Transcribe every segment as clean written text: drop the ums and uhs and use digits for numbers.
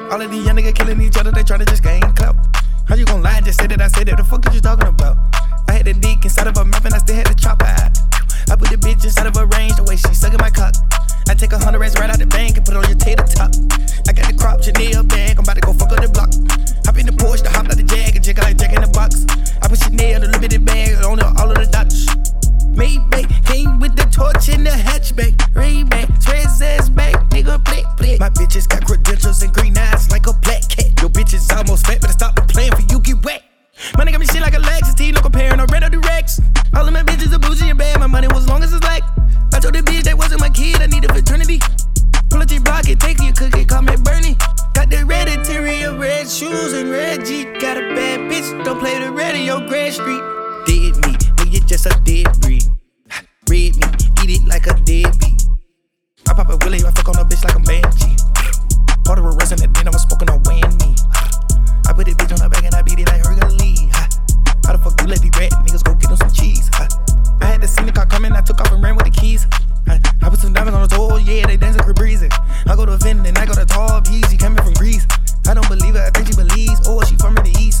All of these young niggas killing each other, they tryna just gain clout. How you gon' lie and just say that I said that? The fuck is you talking about? I had the dick inside of a mouth and I still had to chop her out. I put the bitch inside of a range, the way she sucking my cock. I take 100 racks right out the bank and put it on your tater top. I got the crop Chanel bag, I'm about to go fuck up the block. Hop in the Porsche, the hop out the Jag, and check out like Jack in the box. I put Chanel, the limited bag, on all of the dots. Maybach, came with the torch in the hatchback. Ray-Ban, Trez ass back, nigga, play. My bitches got credentials and green eyes like a black cat. Your bitches almost fat, better stop the playing for you get wet. Money got me shit like a Lexus, T, no comparing, no red or the Rex. All of my bitches are bougie and bad, my money was long as it's like. I told the bitch that wasn't my kid, I needed fraternity. Pull up your block and take your cookie, call me Bernie. Got the red interior, red shoes and red Jeep. Got a bad bitch, don't play the radio, Grand Street. Dead meat, nigga, you just a dead breed. Red meat, eat it like a deadbeat. I pop a willy, I fuck on a bitch like a Banshee. Part of a rest and then I was smoking on Wayne me. I put that bitch on her back and I beat it like Hercules. How the fuck you let these rat niggas go get them some cheese? I had to see the car coming, I took off and ran with the keys. I put some diamonds on the toe, yeah, they dancing for breezing. I go to Finn and I go to Tall Peas, she coming from Greece. I don't believe her, I think she believes, oh, she from the east.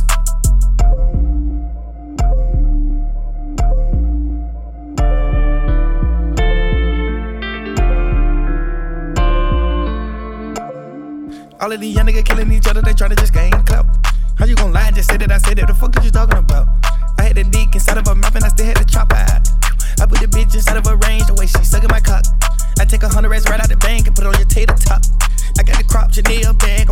All of these young niggas killing each other, they tryna just gain clout. How you gon' lie and just say that I said that? The fuck is you talking about? I had the dick inside of a mouth and I still had to chop her out. I put the bitch inside of a range, the way she sucking my cock. I take 100 racks right out the bank and put it on your tater top. I got the crop Chanel bag,